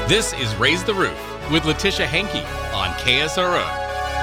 This is Raise the Roof with Letitia Henke on KSRO.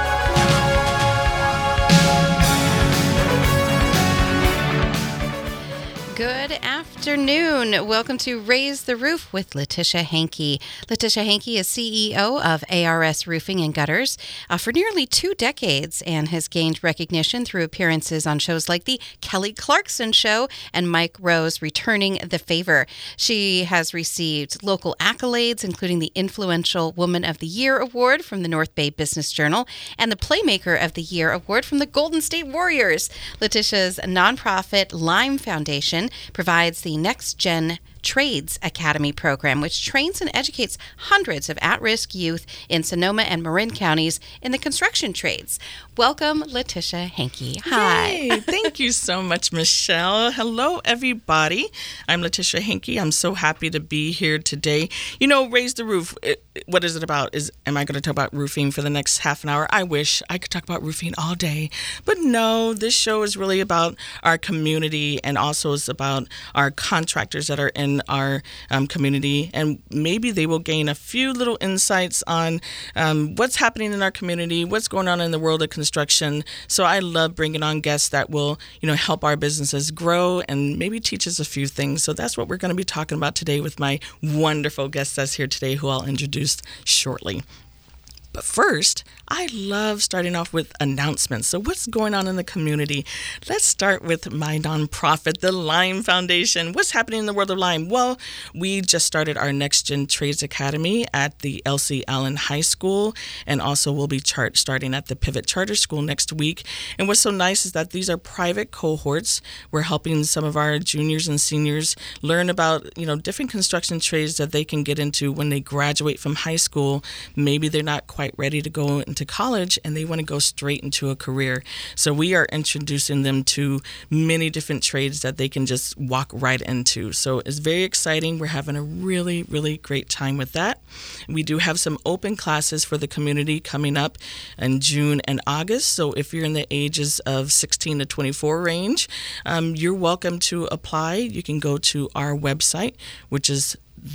Good afternoon. Welcome to Raise the Roof with Letitia Henke. Letitia Henke is CEO of ARS Roofing and Gutters for nearly 2 decades and has gained recognition through appearances on shows like The Kelly Clarkson Show and Mike Rowe's Returning the Favor. She has received local accolades, including the Influential Woman of the Year Award from the North Bay Business Journal and the Playmaker of the Year Award from the Golden State Warriors. Letitia's nonprofit Lime Foundation provides the Next Gen Trades Academy program, which trains and educates hundreds of at-risk youth in Sonoma and Marin counties in the construction trades. Welcome, Letitia Henke. Hi. Hey, thank you so much, Michelle. Hello, everybody. I'm Letitia Henke. I'm so happy to be here today. You know, Raise the Roof, what is it about? Am I going to talk about roofing for the next half an hour? I wish I could talk about roofing all day. But no, this show is really about our community and also is about our contractors that are in our community, and maybe they will gain a few little insights on what's happening in our community, what's going on in the world of construction. So I love bringing on guests that will, help our businesses grow and maybe teach us a few things. So that's what we're going to be talking about today with my wonderful guest that's here today, who I'll introduce shortly. But first, I love starting off with announcements. So what's going on in the community? Let's start with my nonprofit, the Lime Foundation. What's happening in the world of Lime? Well, we just started our Next Gen Trades Academy at the Elsie Allen High School, and also we'll be starting at the Pivot Charter School next week. And what's so nice is that these are private cohorts. We're helping some of our juniors and seniors learn about, different construction trades that they can get into when they graduate from high school. Maybe they're not quite ready to go into college and they want to go straight into a career. So we are introducing them to many different trades that they can just walk right into. So it's very exciting. We're having a really, really great time with that. We do have some open classes for the community coming up in June and August. So if you're in the ages of 16 to 24 range, you're welcome to apply. You can go to our website, which is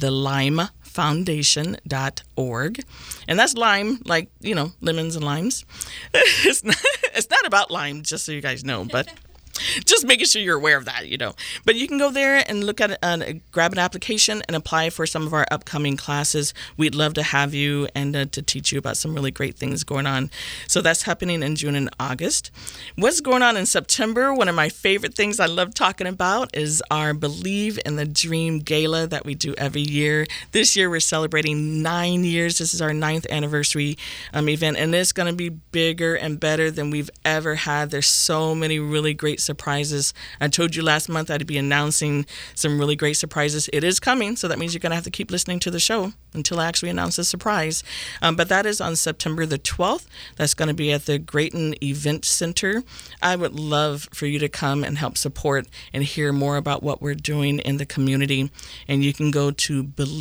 thelimefoundation.org. And that's lime, like, lemons and limes. It's not about lime, just so you guys know, but just making sure you're aware of that, But you can go there and look at grab an application and apply for some of our upcoming classes. We'd love to have you and to teach you about some really great things going on. So that's happening in June and August. What's going on in September? One of my favorite things I love talking about is our Believe in the Dream Gala that we do every year. This year we're celebrating 9 years. This is our 9th anniversary event, and it's going to be bigger and better than we've ever had. There's so many really great surprises. I told you last month I'd be announcing some really great surprises. It is coming, so that means you're going to have to keep listening to the show until I actually announce the surprise. But that is on September the 12th. That's going to be at the Grayton Event Center. I would love for you to come and help support and hear more about what we're doing in the community. And you can go to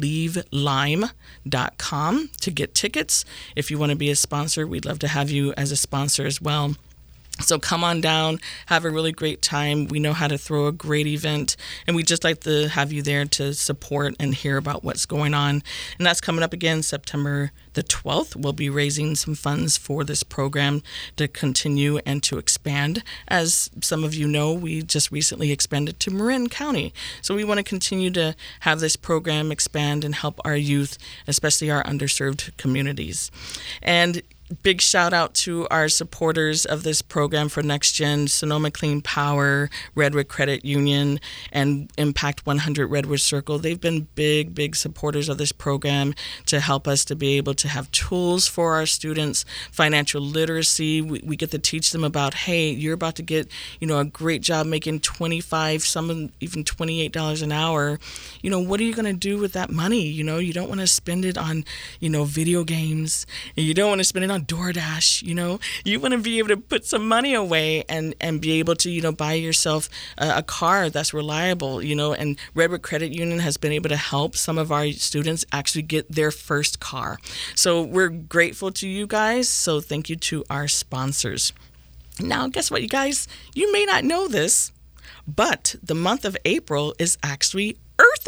believelime.com to get tickets. If you want to be a sponsor, we'd love to have you as a sponsor as well. So come on down, have a really great time. We know how to throw a great event, and we just like to have you there to support and hear about what's going on. And that's coming up again September the 12th. We'll be raising some funds for this program to continue and to expand. As some of you know, we just recently expanded to Marin County. So we want to continue to have this program expand and help our youth, especially our underserved communities. And big shout out to our supporters of this program for Next Gen, Sonoma Clean Power, Redwood Credit Union, and Impact 100 Redwood Circle. They've been big supporters of this program to help us to be able to have tools for our students, financial literacy. We get to teach them about, hey, you're about to get, a great job making $25, some even $28 an hour. What are you going to do with that money? You don't want to spend it on, video games. You don't want to spend it on DoorDash. You want to be able to put some money away and be able to, buy yourself a car that's reliable, and Redwood Credit Union has been able to help some of our students actually get their first car. So we're grateful to you guys. So thank you to our sponsors. Now, guess what, you guys? You may not know this, but the month of April is actually Earth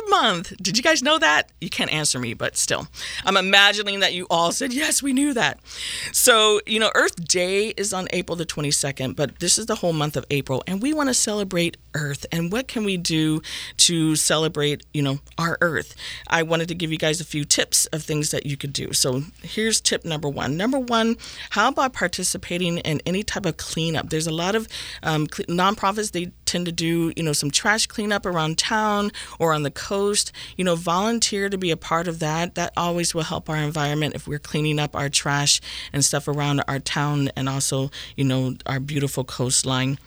month. Did you guys know that? You can't answer me, but still. I'm imagining that you all said, yes, we knew that. So, Earth Day is on April the 22nd, but this is the whole month of April, and we want to celebrate Earth. And what can we do to celebrate, our Earth? I wanted to give you guys a few tips of things that you could do. So here's tip number one. Number one, how about participating in any type of cleanup? There's a lot of nonprofits, they tend to do, some trash cleanup around town or on the coast. Volunteer to be a part of that. That always will help our environment if we're cleaning up our trash and stuff around our town and also, our beautiful coastline.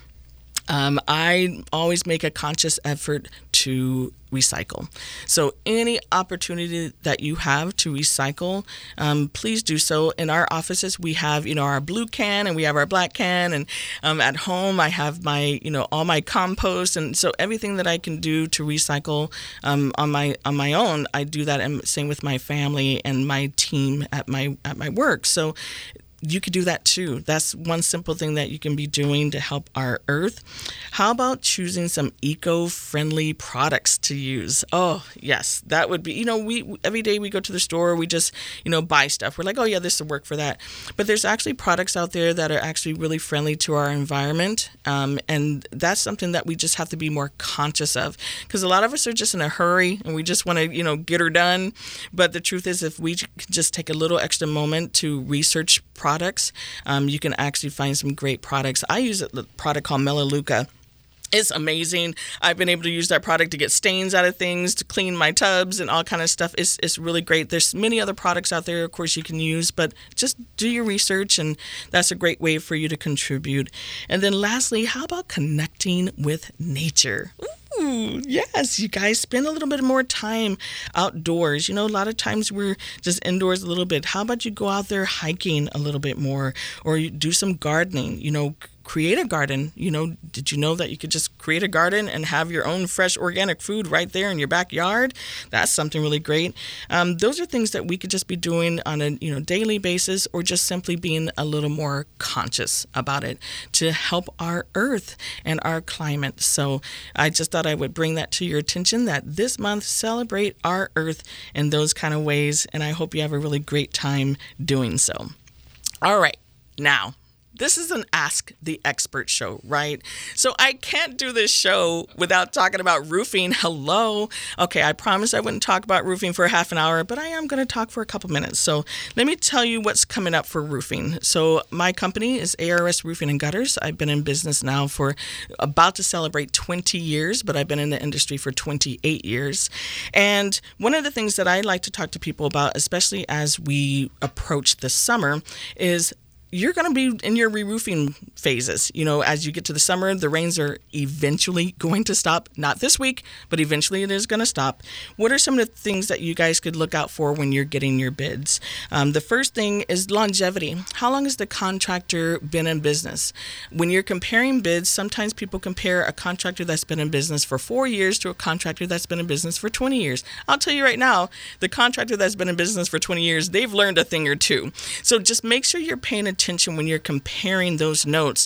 I always make a conscious effort to recycle. So any opportunity that you have to recycle, please do so. In our offices, we have, our blue can and we have our black can. And at home, I have my, all my compost. And so everything that I can do to recycle on my own, I do that. And same with my family and my team at my work. So you could do that too. That's one simple thing that you can be doing to help our Earth. How about choosing some eco-friendly products to use? Oh, yes, that would be, we every day we go to the store, we just, buy stuff. We're like, oh yeah, this will work for that. But there's actually products out there that are actually really friendly to our environment. And that's something that we just have to be more conscious of, because a lot of us are just in a hurry and we just want to, get her done. But the truth is, if we just take a little extra moment to research products, you can actually find some great products. I use a product called Melaleuca. It's amazing. I've been able to use that product to get stains out of things, to clean my tubs and all kind of stuff. It's really great. There's many other products out there, of course, you can use, but just do your research, and that's a great way for you to contribute. And then lastly, how about connecting with nature? Ooh, yes, you guys spend a little bit more time outdoors. A lot of times we're just indoors a little bit. How about you go out there hiking a little bit more, or you do some gardening, create a garden. Did you know that you could just create a garden and have your own fresh organic food right there in your backyard? That's something really great. Those are things that we could just be doing on a daily basis, or just simply being a little more conscious about it to help our Earth and our climate. So I just thought I would bring that to your attention, that this month celebrate our Earth in those kind of ways, and I hope you have a really great time doing so. All right, now, this is an Ask the Expert show, right? So I can't do this show without talking about roofing. Hello. Okay, I promised I wouldn't talk about roofing for half an hour, but I am going to talk for a couple minutes. So let me tell you what's coming up for roofing. So my company is ARS Roofing and Gutters. I've been in business now for about to celebrate 20 years, but I've been in the industry for 28 years. And one of the things that I like to talk to people about, especially as we approach the summer, is you're going to be in your re-roofing phases. As you get to the summer, the rains are eventually going to stop. Not this week, but eventually it is going to stop. What are some of the things that you guys could look out for when you're getting your bids? The first thing is longevity. How long has the contractor been in business? When you're comparing bids, sometimes people compare a contractor that's been in business for 4 years to a contractor that's been in business for 20 years. I'll tell you right now, the contractor that's been in business for 20 years, they've learned a thing or two. So just make sure you're paying attention when you're comparing those notes.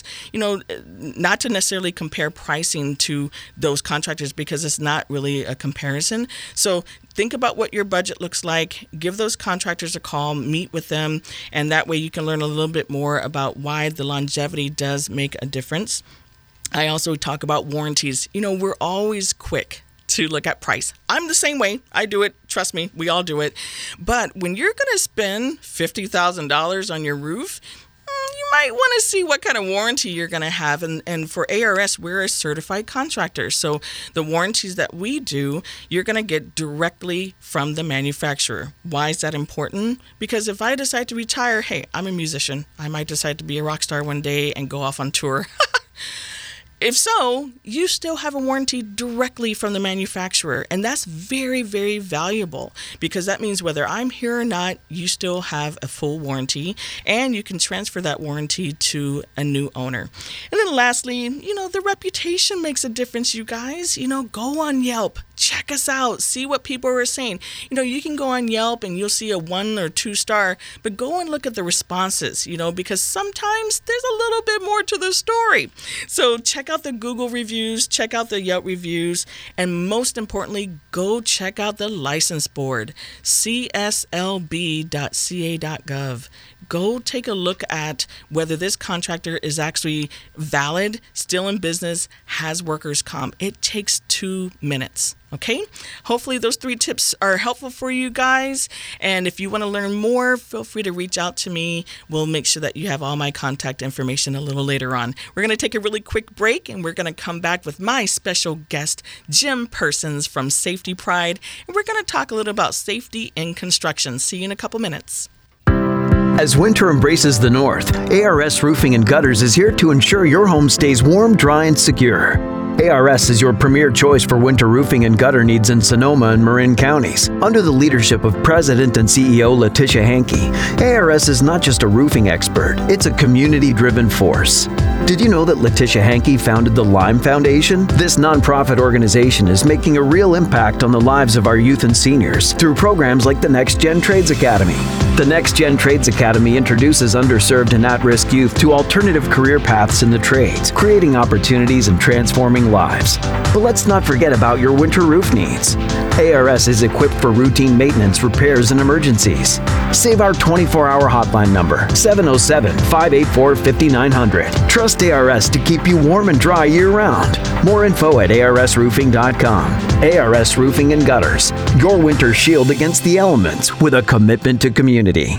Not to necessarily compare pricing to those contractors, because it's not really a comparison. So think about what your budget looks like. Give those contractors a call, meet with them, and that way you can learn a little bit more about why the longevity does make a difference. I also talk about warranties. We're always quick to look at price. I'm the same way. I do it. Trust me, we all do it. But when you're going to spend $50,000 on your roof, you might want to see what kind of warranty you're going to have. And for ARS, we're a certified contractor. So the warranties that we do, you're going to get directly from the manufacturer. Why is that important? Because if I decide to retire, hey, I'm a musician. I might decide to be a rock star one day and go off on tour. If so, you still have a warranty directly from the manufacturer. And that's very, very valuable, because that means whether I'm here or not, you still have a full warranty, and you can transfer that warranty to a new owner. And then lastly, the reputation makes a difference, you guys. Go on Yelp. check us out. See what people are saying. You can go on Yelp and you'll see a 1 or 2 star, but go and look at the responses, because sometimes there's a little bit more to the story. So check out the Google reviews, check out the Yelp reviews, and most importantly, go check out the license board, cslb.ca.gov. Go take a look at whether this contractor is actually valid, still in business, has workers' comp. It takes 2 minutes. Okay? Hopefully those 3 tips are helpful for you guys. And if you want to learn more, feel free to reach out to me. We'll make sure that you have all my contact information a little later on. We're going to take a really quick break, and we're going to come back with my special guest, Jim Persons from Safety Pride. And we're going to talk a little about safety in construction. See you in a couple minutes. As winter embraces the north, ARS Roofing and Gutters is here to ensure your home stays warm, dry, and secure. ARS is your premier choice for winter roofing and gutter needs in Sonoma and Marin counties. Under the leadership of President and CEO Letitia Hankey, ARS is not just a roofing expert, it's a community-driven force. Did you know that Letitia Hankey founded the Lime Foundation? This nonprofit organization is making a real impact on the lives of our youth and seniors through programs like the Next Gen Trades Academy. The Next Gen Trades Academy introduces underserved and at-risk youth to alternative career paths in the trades, creating opportunities and transforming lives. But let's not forget about your winter roof needs. ARS is equipped for routine maintenance, repairs, and emergencies. Save our 24-hour hotline number, 707-584-5900. Trust ARS to keep you warm and dry year-round. More info at arsroofing.com. ARS Roofing and Gutters, your winter shield against the elements with a commitment to community.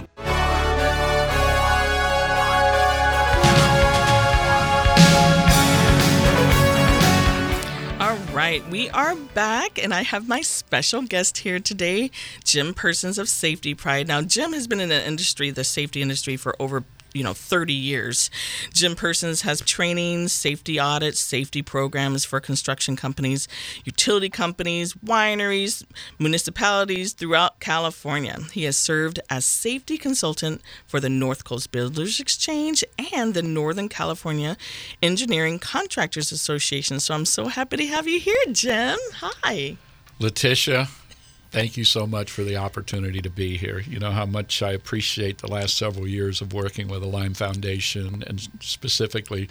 We are back, and I have my special guest here today, Jim Persons of Safety Pride. Now, Jim has been in the safety industry for over 30 years. Jim Persons has training, safety audits, safety programs for construction companies, utility companies, wineries, municipalities throughout California. He has served as safety consultant for the North Coast Builders Exchange and the Northern California Engineering Contractors Association. So I'm so happy to have you here, Jim. Hi. Letitia, thank you so much for the opportunity to be here. You know how much I appreciate the last several years of working with the Lime Foundation and specifically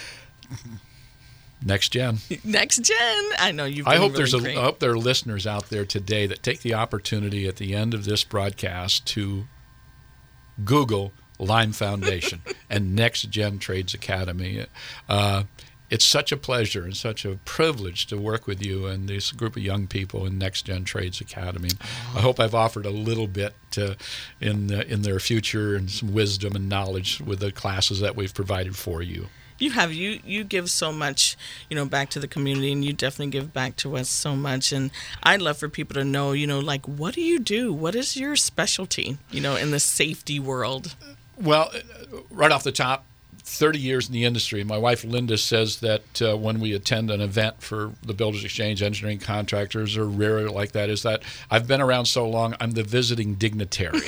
Next Gen. Next Gen. I know you've been I hope really I hope there are listeners out there today that take the opportunity at the end of this broadcast to Google Lime Foundation and Next Gen Trades Academy. It's such a pleasure and such a privilege to work with you and this group of young people in Next Gen Trades Academy. I hope I've offered a little bit in their future and some wisdom and knowledge with the classes that we've provided for you. You have. You give so much, back to the community, and you definitely give back to us so much. And I'd love for people to know, what do you do? What is your specialty, in the safety world? Well, right off the top, 30 years in the industry. My wife, Linda, says that when we attend an event for the Builders Exchange, engineering contractors, or RERA like that, is that I've been around so long, I'm the visiting dignitary.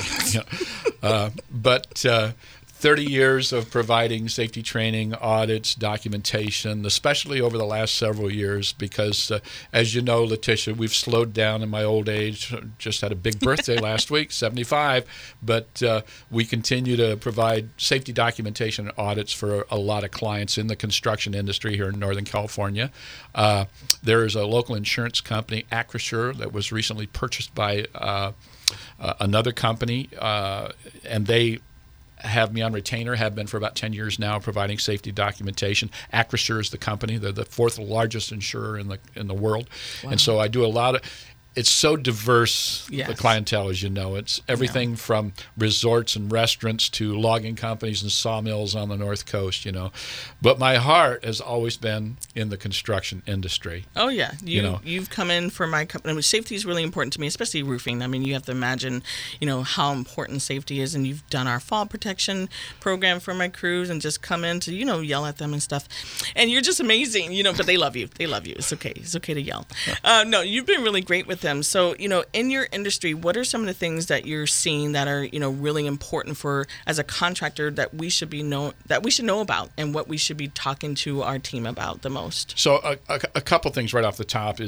But 30 years of providing safety training, audits, documentation, especially over the last several years because, as you know, Letitia, we've slowed down in my old age. Just had a big birthday last week, 75. But we continue to provide safety documentation and audits for a lot of clients in the construction industry here in Northern California. There is a local insurance company, Acrisure, that was recently purchased by another company, and they have me on retainer, have been for about 10 years now, providing safety documentation. Acrisure is the company. They're the 4th largest insurer in the world. Wow. And so I do a lot of, it's so diverse, yes. The clientele, as you know. It's everything from resorts and restaurants to logging companies and sawmills on the North Coast, But my heart has always been in the construction industry. Oh, yeah. You've come in for my company. I mean, safety is really important to me, especially roofing. I mean, you have to imagine, how important safety is. And you've done our fall protection program for my crews and just come in to, yell at them and stuff. And you're just amazing, but they love you. They love you. It's okay. It's okay to yell. No, you've been really great with them. So, in your industry, what are some of the things that you're seeing that are, really important for as a contractor that we should know about and what we should be talking to our team about the most? So a couple things right off the top is that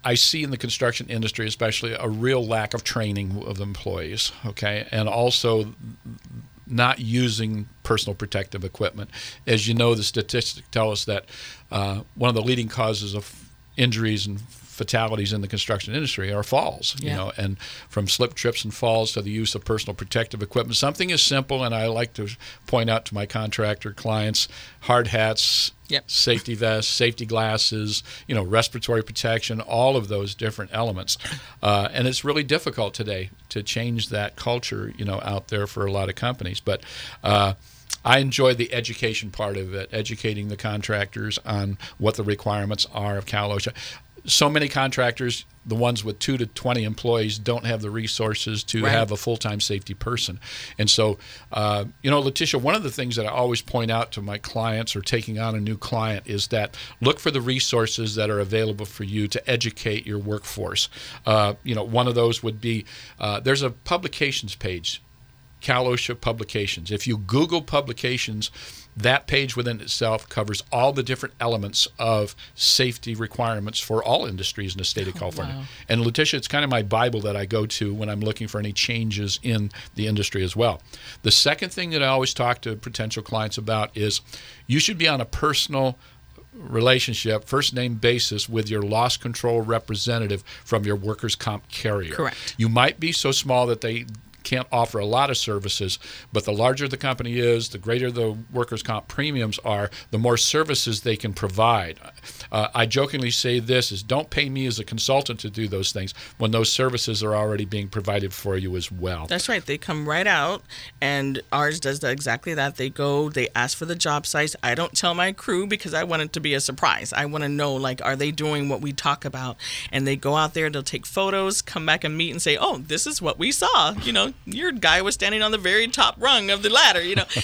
I see in the construction industry especially a real lack of training of employees, okay, and also not using personal protective equipment. As you know, the statistics tell us that one of the leading causes of injuries and fatalities in the construction industry are falls, and from slip, trips, and falls to the use of personal protective equipment. Something as simple, and I like to point out to my contractor clients, hard hats, safety vests, safety glasses, respiratory protection, all of those different elements. And it's really difficult today to change that culture, out there for a lot of companies. But I enjoy the education part of it, educating the contractors on what the requirements are of Cal OSHA. So many contractors, the ones with 2 to 20 employees, don't have the resources to have a full-time safety person. And so, Letitia, one of the things that I always point out to my clients or taking on a new client is that look for the resources that are available for you to educate your workforce. One of those would be there's a publications page, Cal OSHA Publications. If you Google publications, that page within itself covers all the different elements of safety requirements for all industries in the state of California. Wow. And Letitia, it's kind of my Bible that I go to when I'm looking for any changes in the industry as well. The second thing that I always talk to potential clients about is you should be on a personal relationship, first name basis with your loss control representative from your workers' comp carrier. Correct. You might be so small that they can't offer a lot of services, but the larger the company is, the greater the workers' comp premiums are, the more services they can provide. I jokingly say this is don't pay me as a consultant to do those things when those services are already being provided for you as well. That's right. They come right out, and ours does exactly that. They go, they ask for the job sites. I don't tell my crew because I want it to be a surprise. I want to know, are they doing what we talk about? And they go out there, they'll take photos, come back and meet and say, oh, this is what we saw. Your guy was standing on the very top rung of the ladder,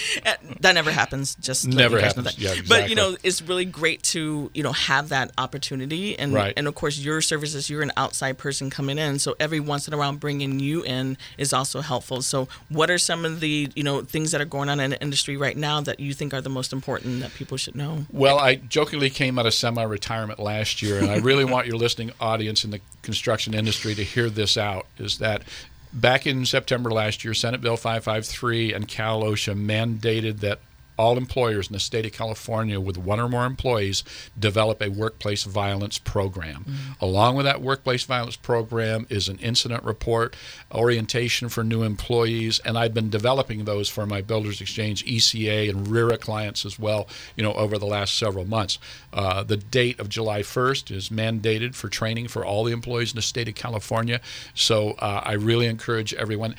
That never happens. Just never happens. Yeah, exactly. But, it's really great to, have that opportunity. And, and of course, your services, you're an outside person coming in. So every once in a while, bringing you in is also helpful. So what are some of the, things that are going on in the industry right now that you think are the most important that people should know? Well, I jokingly came out of semi-retirement last year, and I really want your listening audience in the construction industry to hear this out, is that back in September last year, Senate Bill 553 and Cal OSHA mandated that all employers in the state of California with one or more employees develop a workplace violence program. Mm-hmm. Along with that workplace violence program is an incident report, orientation for new employees, and I've been developing those for my Builders Exchange, ECA, and RERA clients as well, over the last several months. The date of July 1st is mandated for training for all the employees in the state of California, so I really encourage everyone.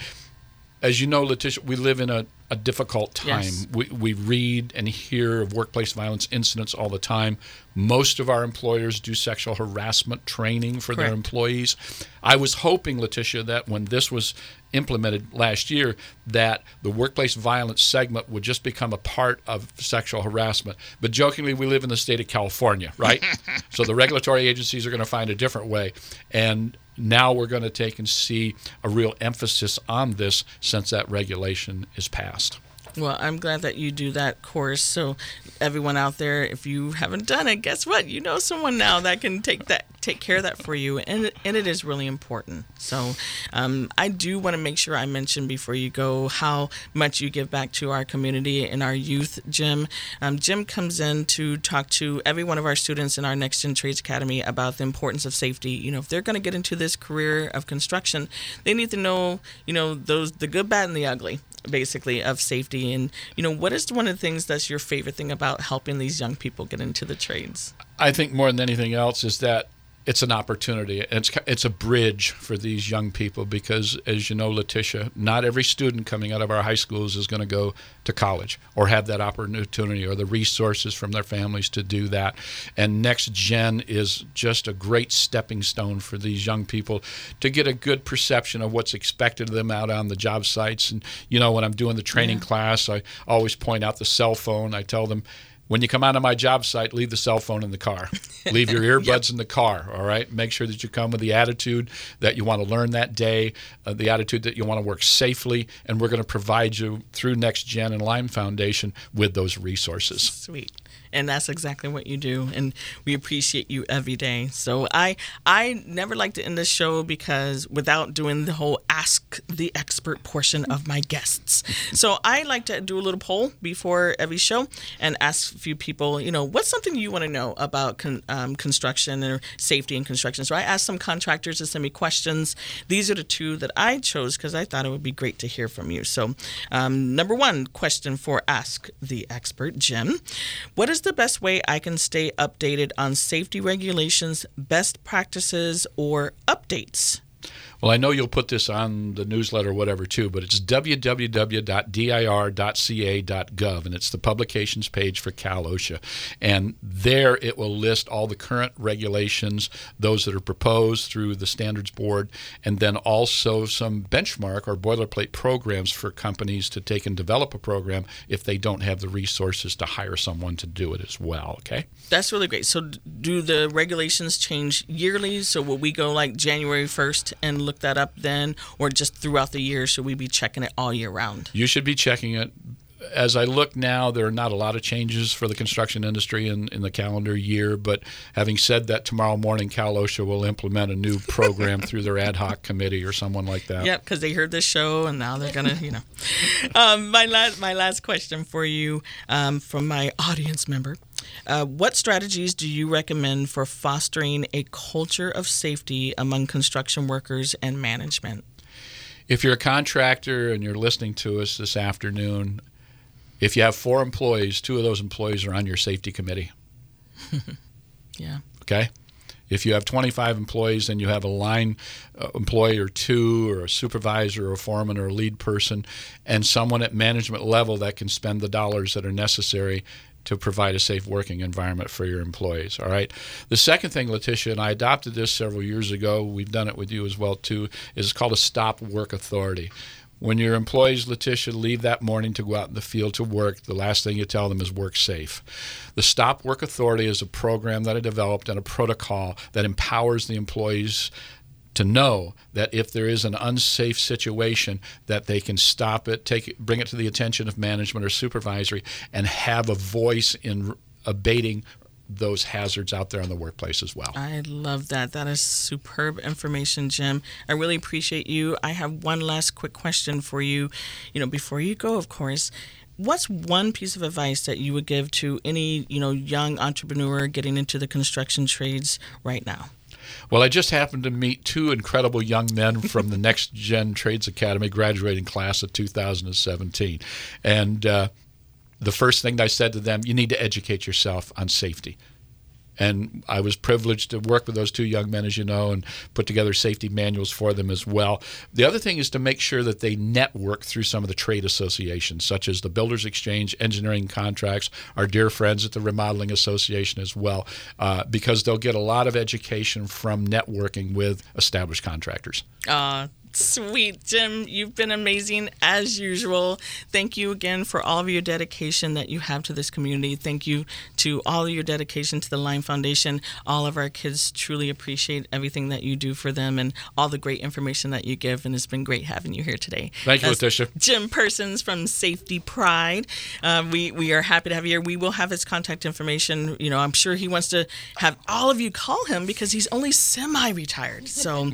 As you know, Letitia, we live in a difficult time. Yes. We read and hear of workplace violence incidents all the time. Most of our employers do sexual harassment training for their employees. I was hoping, Letitia, that when this was implemented last year, that the workplace violence segment would just become a part of sexual harassment. But jokingly, we live in the state of California, right? So the regulatory agencies are going to find a different way. And now we're going to take and see a real emphasis on this since that regulation is passed. Well, I'm glad that you do that course. So everyone out there, if you haven't done it, guess what? You know someone now that can take care of that for you. And it is really important. So I do want to make sure I mention before you go how much you give back to our community and our youth, Jim. Jim comes in to talk to every one of our students in our Next Gen Trades Academy about the importance of safety. If they're going to get into this career of construction, they need to know, the good, bad, and the ugly, basically, of safety. And, what is one of the things that's your favorite thing about helping these young people get into the trades? I think more than anything else is that it's an opportunity. It's a bridge for these young people because, as you know, Letitia, not every student coming out of our high schools is going to go to college or have that opportunity or the resources from their families to do that. And Next Gen is just a great stepping stone for these young people to get a good perception of what's expected of them out on the job sites. And, when I'm doing the training class, I always point out the cell phone. I tell them, when you come out of my job site, leave the cell phone in the car. Leave your earbuds in the car, all right? Make sure that you come with the attitude that you want to learn that day, the attitude that you want to work safely, and we're going to provide you through Next Gen and Lime Foundation with those resources. Sweet. And that's exactly what you do, and we appreciate you every day. So I never like to end this show because without doing the whole Ask the Expert portion of my guests. So I like to do a little poll before every show and ask a few people, what's something you want to know about construction or safety in construction. So I asked some contractors to send me questions. These are the two that I chose because I thought it would be great to hear from you. So number one question for Ask the Expert, Jim. What is the best way I can stay updated on safety regulations, best practices, or updates? Well, I know you'll put this on the newsletter or whatever too, but it's www.dir.ca.gov, and it's the publications page for Cal OSHA. And there it will list all the current regulations, those that are proposed through the Standards Board, and then also some benchmark or boilerplate programs for companies to take and develop a program if they don't have the resources to hire someone to do it as well, okay? That's really great. So do the regulations change yearly? So will we go like January 1st and look that up then, or just throughout the year? Should we be checking it all year round? You should be checking it. As I look now, there are not a lot of changes for the construction industry in the calendar year, but having said that, tomorrow morning Cal OSHA will implement a new program through their ad hoc committee or someone like that. Yep, because they heard this show and now they're going to, My last question for you from my audience member. What strategies do you recommend for fostering a culture of safety among construction workers and management? If you're a contractor and you're listening to us this afternoon, if you have 4 employees, 2 of those employees are on your safety committee. Yeah. Okay? If you have 25 employees and you have a line employee or 2 or a supervisor or a foreman or a lead person and someone at management level that can spend the dollars that are necessary to provide a safe working environment for your employees, all right? The second thing, Letitia, and I adopted this several years ago, we've done it with you as well too, is called a stop work authority. When your employees, Letitia, leave that morning to go out in the field to work, the last thing you tell them is work safe. The Stop Work Authority is a program that I developed and a protocol that empowers the employees to know that if there is an unsafe situation, that they can stop it, bring it to the attention of management or supervisory, and have a voice in abating those hazards out there in the workplace as well. I love that. That is superb information, Jim. I really appreciate you. I have one last quick question for you. Before you go, of course, what's one piece of advice that you would give to any, young entrepreneur getting into the construction trades right now? Well, I just happened to meet 2 incredible young men from the Next Gen Trades Academy graduating class of 2017. And the first thing I said to them, you need to educate yourself on safety. And I was privileged to work with those 2 young men, as you know, and put together safety manuals for them as well. The other thing is to make sure that they network through some of the trade associations, such as the Builders Exchange, Engineering Contracts, our dear friends at the Remodeling Association as well, because they'll get a lot of education from networking with established contractors. Sweet, Jim. You've been amazing as usual. Thank you again for all of your dedication that you have to this community. Thank you to all of your dedication to the Lime Foundation. All of our kids truly appreciate everything that you do for them and all the great information that you give, and it's been great having you here today. Thank you, Letitia. Jim Persons from Safety Pride. We are happy to have you here. We will have his contact information. I'm sure he wants to have all of you call him because he's only semi-retired. So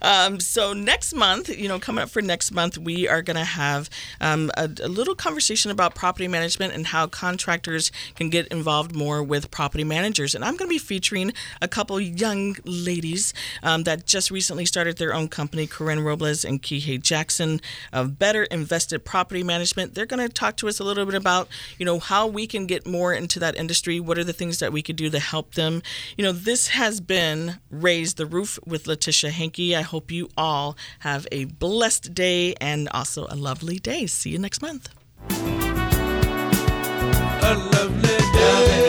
next month, coming up for next month, we are going to have a little conversation about property management and how contractors can get involved more with property managers. And I'm going to be featuring a couple young ladies that just recently started their own company, Corinne Robles and Kihei Jackson of Better Invested Property Management. They're going to talk to us a little bit about, how we can get more into that industry. What are the things that we could do to help them? This has been Raise the Roof with Letitia Hankey. I hope you all have a blessed day and also a lovely day. See you next month. A lovely day.